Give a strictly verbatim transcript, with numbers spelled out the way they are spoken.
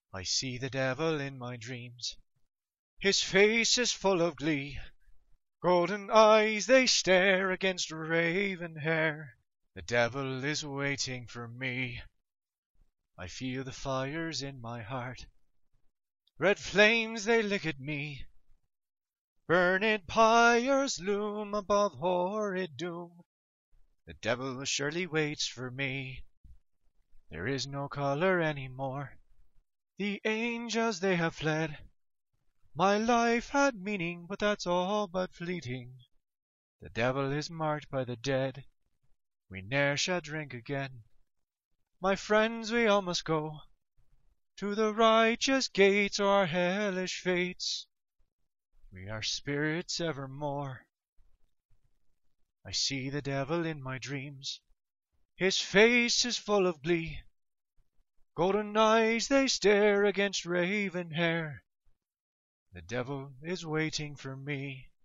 I see the devil in my dreams. His face is full of glee. Golden eyes they stare against raven hair. The devil is waiting for me. I feel the fires in my heart. Red flames they lick at me. Burning pyres loom above horrid doom. The devil surely waits for me. There is no color anymore. The angels they have fled. My life had meaning, but that's all but fleeting. The devil is marked by the dead. We ne'er shall drink again. My friends, we all must go to the righteous gates, or our hellish fates. We are spirits evermore. I see the devil in my dreams. His face is full of glee. Golden eyes they stare against raven hair. The devil is waiting for me.